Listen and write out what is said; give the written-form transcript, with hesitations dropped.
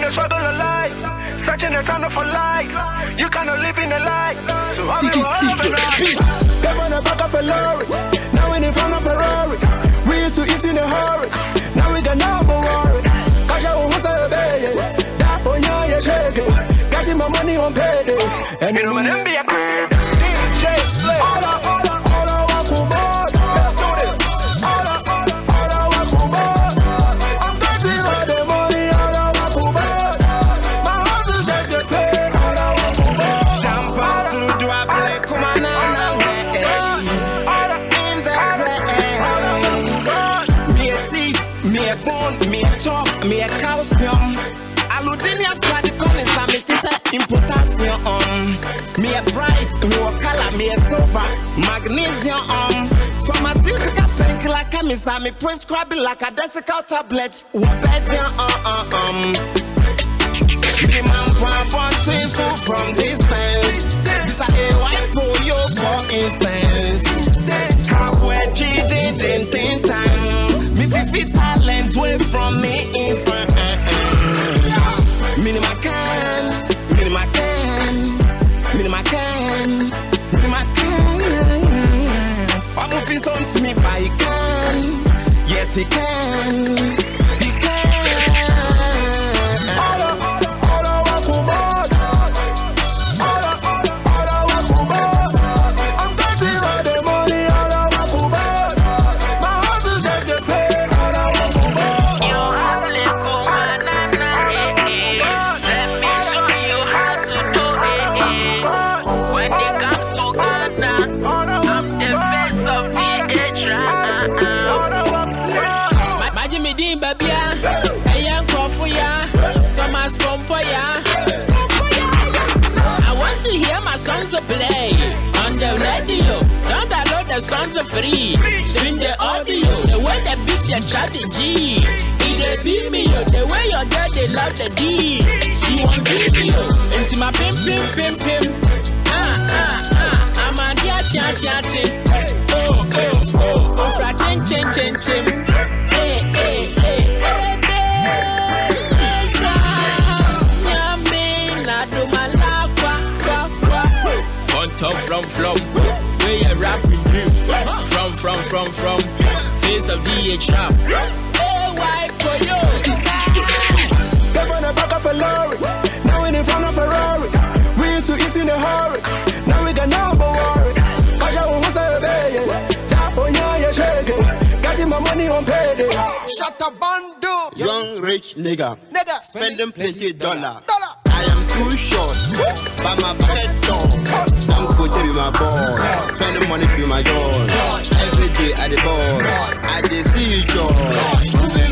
the struggle of life, searching the tunnel for light. You cannot live in the light, so I'm in Step on the back of a lorry, now in front of a Ferrari. We used to eat in a hurry, now we got no more worry. Cause I won't say, baby, that boy, you're shaking. Getting my money on payday. And you know, DJ Split. All I want to board. Let's do this. All I want to board. I'm getting all the money. All I want to board. My house is just the pain. All I want to board. Jump out to the drop, like, come on now. In the play. Me a teeth, me a bone, me a chalk, me a calcium. Aludinia flat corners, I'm in potassium. Me a bright, me a color, me a silver, magnesium. Pharmaceutical painkiller chemist, me prescribe it like a desical tablets. Wapedia, me man want so from distance. This a white polio, for instance. Cowboy cheating, time. Me fifi talent away from me infant. Minima can. I'm moving on to me, but he can. Yes, he can. He can. All I want to board. All I want to board. I'm getting all the money. All I want to board. My house is just the pain. All I want to board. You have little banana, Let me show you how to do it. When it comes to Ghana, I'm the best of the age. Majimi Dean Babia, a young Kofuya, Thomas Pompoya. I want to hear my songs play on the radio. Don't download the songs for free. Stream the audio, the way they beat the strategy. They beat me, the way your girl they love the D. She want video into my pim. I'm a dear chin. Oh, fra chin. Hey. From where you rapping dream. From face of DH rap. Hey, white for you. Step on the back of a lorry, now in front of a Ferrari. We used to eat in a hurry, now we got no more worry. Cause I won't say, baby, that boy, you're shaking. Getting my money on payday. Shut up, bando. Young rich nigga, spending plenty dollar. I am too short, but my bucket tall. I'm going to be my ball, spending money to my job. Every day at the ball, I just see you joy.